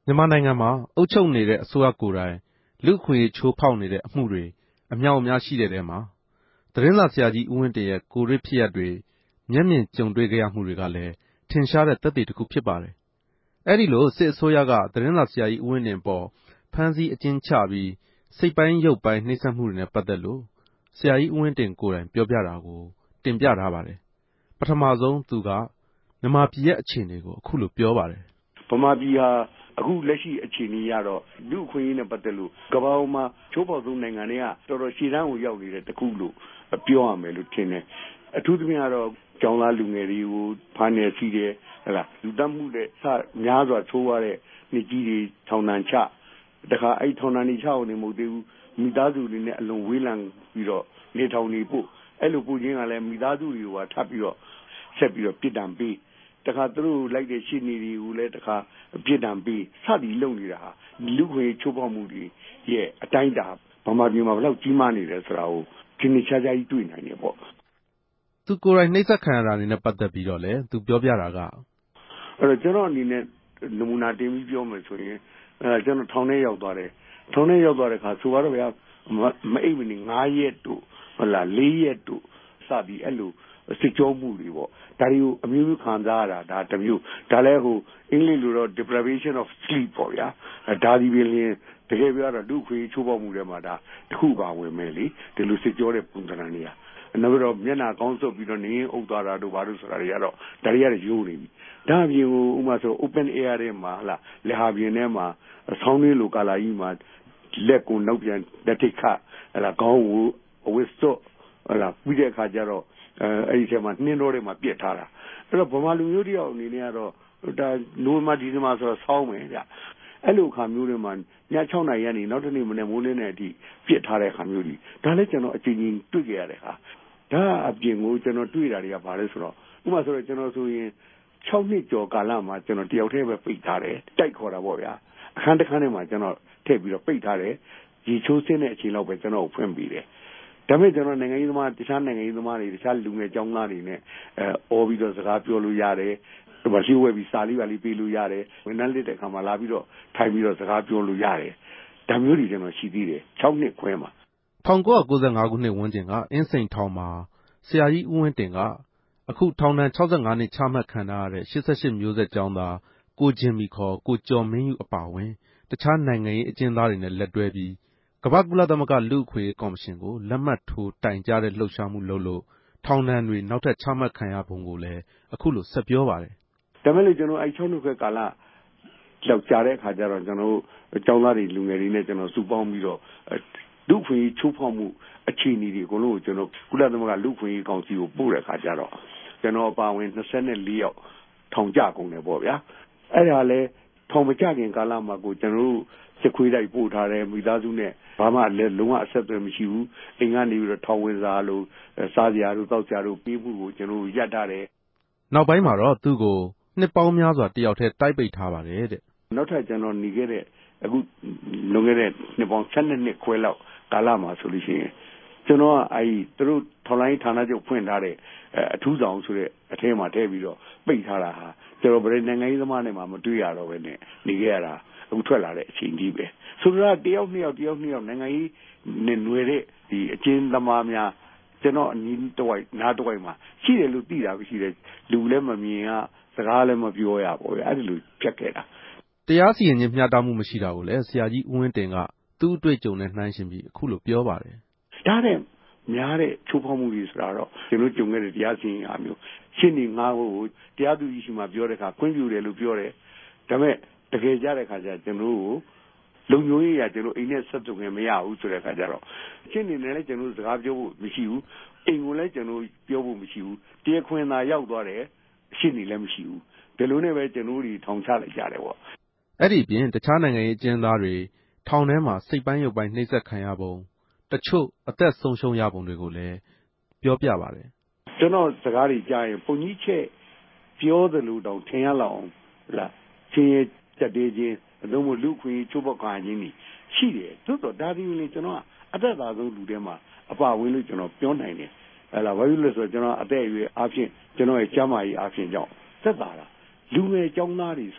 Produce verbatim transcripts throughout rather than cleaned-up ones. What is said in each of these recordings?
မြန်မာနိုင်ငံမှာအုပ်ချုပ်နေတဲ့အစိုးရကိုယ်တိုင်လူ့အခွင့်အရေးချိုးဖောက်နေတဲ့အမှုတွေအမြောက်အများရှိတဲ့ထဲမှာသတင်းစာဆရာကြီးဦးဝင်းတင်ရဲ့ကိုယ်တွေ့ဖြစ်ရပ်တွေမျက်မြင်ကြုံတွေ့ခဲ့ရမှုတွေကလည်းထင်ရှားတဲ့သက်သေတစ်ခုဖြစ်ပါတယ်။အဲဒီလိုစစ်အစိုးရကသတင်းစာဆရာကြီးဦးဝင်းတင်အပေါ်ဖမ်းဆီးအကျဉ်းချပြီးစိတ်ပိုင်းရုပ်ပိုင်းနှိပ်စက်မှုတွေနဲ့ပတ်သက်လို့ဆရာကြီးဦးဝင်းတင်ကိုယ်တိုင်ပြောပြတာကိုတင်ပြထားပါတယ်။ပထမဆုံးသူကမြန်မာပြည်ရဲ့အခြေအနေကိုအခုလိုပြောပါတယ်။ဗမာပြည်ဟာအခုလက်ရှိအခြေအနေရတော့လူ့အခွင့်အရေးနဲ့ပတ်သက်လို့ကမ္ဘာပေါ်မှာချိုးဖောက်ဆုံးနိုင်ငံတွေကတော်တော်ရှေ့တန်းကိုရောက်နေတဲ့တခုလို့ပြောရမယ်လို့ထင်တယ်။အထူးသဖြင့်ကတော့ကျောင်းသားလူငယ်တွေကိုဖမ်းနေစီးတယ်ဟဲ့လားလူတတ်မှုတဲ့စများစွာထိုးရတဲ့နှစ်ကြီးတွေထောင်ဒဏ်ချတခါအဲ့ထောင်ဒဏ်တွေချအောင်နေမဟုတ်သေးဘူးမိသားစုတွေနဲ့အလွန်ဝေးလံပြီးတော့နေထောင်နေဖို့အဲ့လိုပို့ခြင်းကလည်းမိသားစုတွေကထပ်ပြီးတော့ဆက်ပြီးတော့ပြစ်ဒဏ်ပေးတခါသူတို့လိုက်တဲ့ရှင်းနေတွေကိုလည်းတခါပြစ်ဒဏ်ပေးစသည်လုပ်နေတာဟာလူခွေချိုးဖောက်မှုတွေရဲ့အတိုင်းတာဗမာပြည်မှာဘယ်လောက်ကြီးမားနေတယ်ဆိုတာကိုဒီနေ့ခြားခြားကြီးတွေ့နိုင်တယ်ပေါ့သူကိုယ်တိုင်နှိပ်စက်ခံရတာတွေနဲ့ပတ်သက်ပြီးတော့လေသူပြောပြတာကအဲ့တော့ကျွန်တော်အနေနဲ့နမူနာတင်ပြီးပြောမယ်ဆိုရင်အဲကျွန်တော်ထောင်ထဲရောက်သွားတယ်ထောင်ထဲရောက်သွားတဲ့အခါဆိုတော့ဗျာမအိပ်မနေငါးရက်တို့ဟုတ်လားလေးရက်တို့စပြီးအဲ့လိုစစ်ကြောမှုတွေပေါ့ဒါတွေကိုအမျိုးမျိုးခံစားရတာဒါတမျိုးဒါလည်းဟိုအင်္ဂလိပ်လိုတော့ deprivation of sleep ပေါ့ဗျာဒါဒီပြင်တကယ်ပြောတော့လူခွေချိုးပေါက်မှုတွေမှာဒါတစ်ခုပါဝင်မယ်လေဒီလိုစစ်ကြောတဲ့ပုံစံတွေကနောက်ပြီးတော့မျက်နှာကောင်းစုပ်ပြီးတော့နေရင်အုပ်သွားတာတို့ဘာလို့ဆိုတာတွေကတော့ဒါတွေကတော့ရိုးနေပြီဒါအပြင်ဟိုဥမာဆို open air ထဲမှာဟလားလေဟာပြင်ထဲမှာဆောင်းရင်းလိုကာလာကြီးမှာလက်ကိုနောက်ပြန်လက်ထိတ်ခဟလားခေါင်းကိုအဝတ်စော့ဟလားပြီးတဲ့အခါကျတော့အဲအဲ့ဒီထဲမှာနှင်းတော်ထဲမှာပြက်ထားတာအဲ့တော့ဗမာလူမျိုးတယောက်အနေနဲ့ကတော့ဒါနိုဝင်ဘာဒီဇင်ဘာဆိုတော့ဆောင်းမယ်ဗျအဲ့လိုအခါမျိုးတွေမှာည၆နာရီကနေနောက်တစ်နေ့မနေ့မိုးလင်းတဲ့အထိပြစ်ထားတဲ့အခါမျိုးကြီးဒါလည်းကျွန်တော်အချိန်ချင်းတွေ့ကြရတဲ့ဟာဒါအပြင်ကိုကျွန်တော်တွေ့တာတွေကဘာလဲဆိုတော့ဥပမာဆိုတော့ကျွန်တော်ဆိုရင်၆နှစ်ကျော်ကာလမှာကျွန်တော်တယောက်တည်းပဲပိတ်ထားတယ်တိုက်ခေါ်တာပေါ့ဗျာအခန်းတစ်ခန်းထဲမှာကျွန်တော်ထည့်ပြီးတော့ပိတ်ထားတယ်ရေချိုးစင်းတဲ့အချိန်လောက်ပဲကျွန်တော်ဖွင့်ပြီးတယ်ဒါပေမဲ့ကျွန်တော်နိုင်ငံရေးသမားတခြားနိုင်ငံရေးသမားတွေတခြားလူငယ်ကျောင်းသားတွေနဲ့အဲအော်ပြီးတော့စကားပြောလို့ရတယ်ဟိုမှာရှိဝဲပြီးစာလေးပါလေးပေးလို့ရတယ်ဝန်ထမ်းလက်တဲ့ခါမှာလာပြီးတော့ထိုင်ပြီးတော့စကားပြောလို့ရတယ်ဒါမျိုးတွေကျွန်တော်ရှိသေးတယ်၆နှစ်ခွဲမှာ၁၉၉၅ခုနှစ်ဝန်းကျင်ကအင်းစိန်ထောင်မှာဆရာကြီးဦးဝင်းတင်ကအခုထောင်ဒဏ်၆၅နှစ်ချမှတ်ခံထားရတဲ့၈၈မျိုးဆက်ကျောင်းသားကိုဂျင်မီခေါ်ကိုကျော်မင်းယူအပါအဝင်တခြားနိုင်ငံရေးအကျဉ်းသားတွေနဲ့လက်တွဲပြီးကမ္ဘာကုလသမဂ္ဂလူ့အခွင့်အရေးကော်မရှင်ကိုလက်မှတ်ထိုးတိုင်ကြားတဲ့လှုပ်ရှားမှုလုပ်လို့ထောင်ဒဏ်တွေနောက်ထပ်ချမှတ်ခံရပုံကိုလည်းအခုလိုဆက်ပြောပါတယ်။ဒါမဲ့လို့ကျွန်တော်အဲ့၆နှစ်ခွဲကာလလောက်ကြာတဲ့အခါကျတော့ကျွန်တော်တို့ကျောင်းသားတွေလူငယ်တွေနဲ့ကျွန်တော်စုပေါင်းပြီးတော့လူ့အခွင့်အရေးချိုးဖောက်မှုအခြေအနေတွေအကုန်လုံးကိုကျွန်တော်ကုလသမဂ္ဂလူ့အခွင့်အရေးကောင်စီကိုပို့တဲ့အခါကျတော့ကျွန်တော်အပါဝင်၂၄ယောက်ထောင်ကြကုန်တယ်ပေါ့ဗျာအဲ့ဒါလည်းထောင်မကြခင်ကာလမှာကိုကျွန်တော်တို့စစ်ခွေးတိုက်ပို့ထားတယ်မိသားစုနဲ့ဘာမှလည်းလုံးဝအဆက်အသွယ်မရှိဘူးအိမ်ကနေပြီးတော့ထောင်ဝင်စားလို့စားစရာတို့တောက်စရာတို့ပေးမှုကိုကျွန်တော်တို့ရပ်ထားတယ်နောက်ပိုင်းမှာတော့သူ့ကိုနှစ်ပေါင်းများစွာတယောက်တည်းတိုက်ပိတ်ထားပါတယ်တဲ့နောက်ထပ်ကျွန်တော်နေခဲ့တဲ့အခုလွန်ခဲ့တဲ့နှစ်ပေါင်း၁၂နှစ်ခွဲလောက်ကာလမှာဆိုလို့ရှိရင်ကျွန်တော်ကအဲဒီသူတို့ထောင်လိုင်းဌာနချုပ်ဖွင့်ထားတဲ့အထူးဆောင်ဆိုတဲ့အထဲမှာထည့်ပြီးတော့ပိတ်ထားတာဟာကျွန်တော်ဗရေနိုင်ငံရေးသမားတွေမှာမတွေ့ရတော့ဘဲနဲ့နေခဲ့ရတာအခုထွက်လာတဲ့အချိန်ကြီးပဲဆိုတော့တယောက်နှစ်ယောက်တယောက်နှစ်ယောက်နိုင်ငံရေးနဲ့ຫນွယ်တဲ့ဒီအချင်းသမားများကျွန်တော်အနီးတစ်ဝိုက်နားတစ်ဝိုက်မှာရှိတယ်လို့သိတာပဲရှိတယ်လူလည်းမမြင်ရစကားလည်းမပြောရပေါ့ဗျအဲ့ဒီလိုဖြတ်ခဲ့တာတရားစီရင်ခြင်းမျှတမှုမရှိတာကိုလည်းဆရာကြီးဦးဝင်းတင်ကသူ့အတွေ့အကြုံနဲ့နှိုင်းယှဉ်ပြီးအခုလိုပြောပါတယ်ဒါနဲ့များတဲ့ချိုးဖောက်မှုတွေဆိုတာတော့ကျွန်တော်ကြုံခဲ့တဲ့တရားစီရင်အားမျိုးရှင်းနေငါ့ကိုတရားသူကြီးရှိမှပြောတဲ့အခါခွင့်ပြုတယ်လို့ပြောတယ်ဒါပေမဲ့တကယ်ကြတဲ့အခါကျကျွန်တော်ကိုလုံညိုရေးရကျွန်တော်အိမ်နဲ့ဆက်သွယ်ခင်မရဘူးဆိုတဲ့အခါကျတော့ရှင်းနေတယ်လည်းကျွန်တော်စကားပြောဖို့မရှိဘူးအိမ်ကိုလည်းကျွန်တော်ပြောဖို့မရှိဘူးတရားခွင်သာရောက်သွားတယ်ရှင်းနေလည်းမရှိဘူးဒီလိုနဲ့ပဲကျွန်တော်တို့ထောင်ချလိုက်ကြတယ်ပေါ့အဲ့ဒီပြင်တခြားနိုင်ငံရေးအကျဉ်းသားတွေထောင်ထဲမှာစိတ်ပိုင်းရုပ်ပိုင်းနှိပ်စက်ခံရပုံတချို့အသက်ဆုံးရှုံးရပုံတွေကိုလည်းပြောပြပါတယ်ကျွန်တော်စကားတွေကြားရင်ပုံကြီးချက်ပြောသလိုတောင်ထင်ရလောက်အောင်လားချင်းတက်သေးချင်းအလုံးမလူခွေချိုးပေါက်ခံခြင်းကြီးရှိတယ်သို့တော့ဒါဒီလေကျွန်တော်ကအသက်သာဆုံးလူတွေမှာအပဝင်းလို့ကျွန်တော်ပြောနိုင်တယ်ဟဲ့လားဘာဖြစ်လို့လဲဆိုတော့ကျွန်တော်အသက်အရွယ်အားဖြင့်ကျွန်တော်ရဲ့ကျန်းမာရေးအားဖြင့်ကြောင့်သက်သာတာလူငယ်ကျောင်းသားတွေဆိုတာ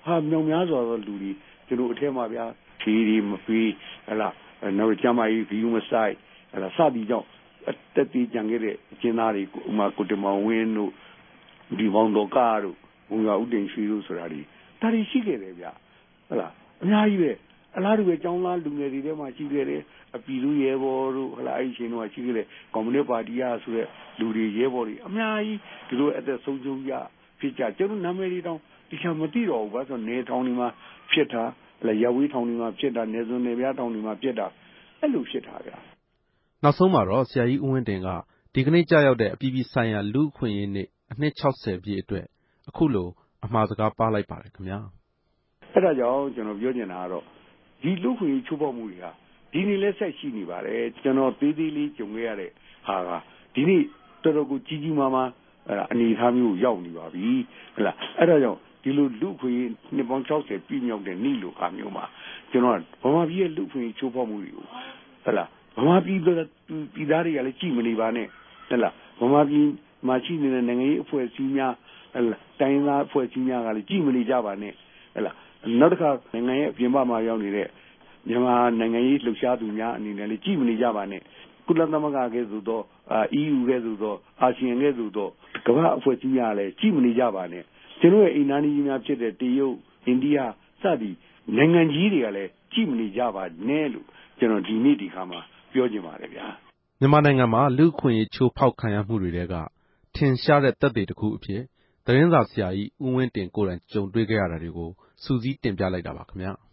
ဟာမြောင်များစွာသောလူတွေကျွန်တော်အထက်မှာဗျာဖြေးဒီမပေးဟလာနောက်ကျမကြီးဗီယူမဆိုင်ဟလာစသည်ကြောင့်အတက်တီကြံခဲ့တဲ့အကျဉ်းသားတွေဥမာကိုတမောင်ဝင်းတို့ဒီဘောင်တော်ကားတို့ဘုံရဥတင်ရွှေတို့ဆိုတာဒီဒါတွေရှိခဲ့တယ်ဗျာဟလာအများကြီးပဲအလားတူပဲကျောင်းသားလူငယ်တွေထဲမှာရှိခဲ့တယ်အပြည်သူရဲဘော်တို့ဟလာအဲ့ရှင်တို့ရှိခဲ့တယ်ကွန်မြူနစ်ပါတီကဆိုတဲ့လူတွေရဲဘော်တွေအများကြီးဒီလိုအသက်ဆုံးရှုံးကြဖြစ်ကြကျွန်တော်နာမည်တွေတောင်ဒီချာမသိတော့ဘူးဘာဆိုနေထောင်ဒီမှာဖြစ်တာလေရဝေးထောင်ဒီမှာဖြစ်တာနေစွန်းနေပြားထောင်ဒီမှာဖြစ်တာအဲ့လိုဖြစ်တာဗျာနောက်ဆုံးမှာတော့ဆရာကြီးဦးဝင်းတင်ကဒီကနေ့ကြာရောက်တဲ့အပြည်ပြည်ဆိုင်ရာလူ့အခွင့်အရေးနေ့အနှစ်၆၀ပြည့်အတွက်အခုလိုအမှာစကားပါလိုက်ပါတယ်ခင်ဗျာအဲ့ဒါကြောင့်ကျွန်တော်ပြောချင်တာကတော့ဒီလူ့ခွင့်ရေးချိုးဖောက်မှုတွေဟာဒီနေ့လည်းဆက်ရှိနေပါတယ်ကျွန်တော်သေးသေးလေးကြုံခဲ့ရတဲ့ဟာကဒီနေ့တော်တော်ကိုကြီးကြီးမားမားအနေအထားမျိုးရောက်နေပါပြီဟလားအဲ့ဒါကြောင့်ဒီလိုလူ့ခွင့်ရေးနှစ်ပေါင်း၆၀ပြည့်မြောက်တဲ့နေ့လိုအခါမျိုးမှာကျွန်တော်ဗမာပြည်ရဲ့လူ့ခွင့်ရေးချိုးဖောက်မှုတွေကိုဟလားဗမာပြည်ပြည်သားတွေကလည်းကြည်မနေပါနဲ့ဟလားဗမာပြည်မှာရှိနေတဲ့နိုင်ငံရေးအဖွဲ့အစည်းများဟလားတိုင်းသားအဖွဲ့အစည်းများကလည်းကြည်မနေကြပါနဲ့ဟလားနောက်တစ်ခါနိုင်ငံရဲ့အပြင်ဘက်မှာရောက်နေတဲ့မြန်မာနိုင်ငံရေးလှုပ်ရှားသူများအနေနဲ့လည်းကြည်မနေကြပါနဲ့ကုလသမဂ္ဂကဲ့သို့သော အီးယူ ကဲ့သို့သောအာဆီယံကဲ့သို့သောကမ္ဘာအဖွဲ့အစည်းများလည်းကြည်မနေကြပါနဲ့ကျွန်တော်ရဲ့အိမ်နားကြီးများဖြစ်တဲ့တရုတ်အိန္ဒိယစသည်နိုင်ငံကြီးတွေကလည်းကြည်မနေကြပါနဲ့လို့ကျွန်တော်ဒီနေ့ဒီခါမှာပြောချင်ပါတယ်ဗျာမြန်မာနိုင်ငံမှာလူ့အခွင့်အရေးချိုးဖောက်ခံရမှုတွေတဲကထင်ရှားတဲ့သက်သေတစ်ခုအဖြစ်သတင်းစာဆရာကြီးဦးဝင်းတင်ကိုယ်တိုင်ကြုံတွေ့ခဲ့ရတာတွေကိုစူးစီးတင်ပြလိုက်တာပါခင်ဗျာ